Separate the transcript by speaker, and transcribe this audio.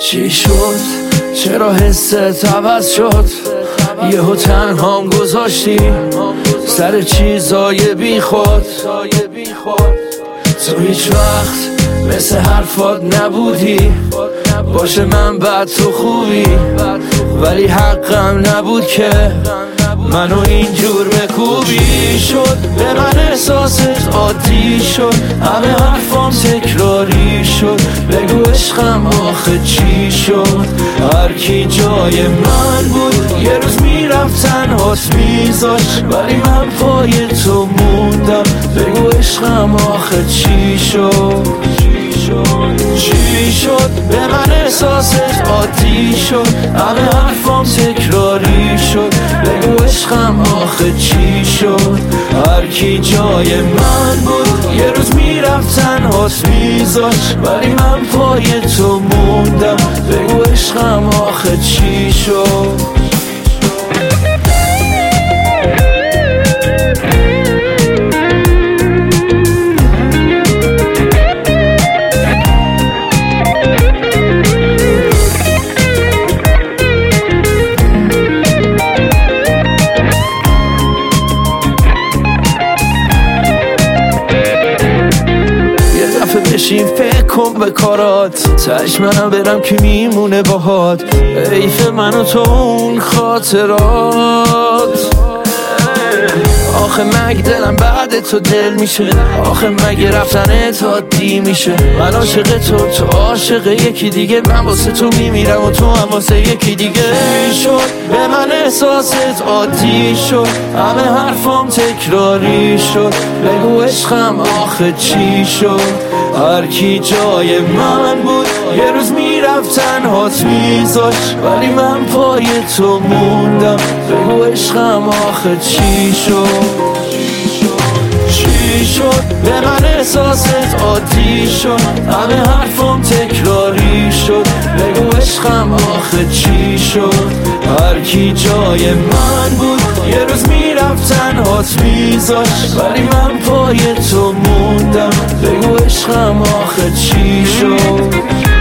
Speaker 1: چی شد؟ چرا حست عوض شد؟ یهو تنهام گذاشتی سر چیزای بی خود. تو هیچ وقت مثل حرفات نبودی، باشه من بد تو خوبی، ولی حقم نبود که منو اینجور بکوبی. شد به من احساست عادی شد، همه حرفام تکراری شد. بگو عشقم آخه چی شد؟ هر کی جای من بود یه روز میرفت تنهات میذاشت، ولی من پای تو موندم. بگو عشقم آخه چی شد؟ چی شد؟ به من احساست عادی شد، همه حرفام تکراری شد. بگو عشقم آخه چی شد؟ هر کی جای من بود یه روز میرفت تنهات میذاشت، ولی من پای تو موندم. بگو عشقم آخه چی شد؟ بشین فکر کن به کارات، تش منم برم که میمونه باهات. حیف من و تو اون خاطرات. آخه مگه دلم بعد تو دل میشه؟ آخه مگه رفتنت عادی میشه؟ من عاشق تو عاشق یکی دیگه، من واسه تو میمیرم و تو هم واسه یکی دیگه. شد به من احساست عادی شد، همه حرفام تکراری شد. بگو عشقم آخه چی شد؟ هر کی جای من بود یه روز میرفت تنهات میذاشت، ولی من پای تو موندم. بگو عشقم آخه چی شد؟ چی شد؟ به من احساست عادی شد، همه حرفام تکراری شد. بگو عشقم آخه چی شد؟ هر کی جای من بود یه روز میرفت تنهات میذاشت، ولی من پای تو موندم. بگو عشقم آخه چی شد؟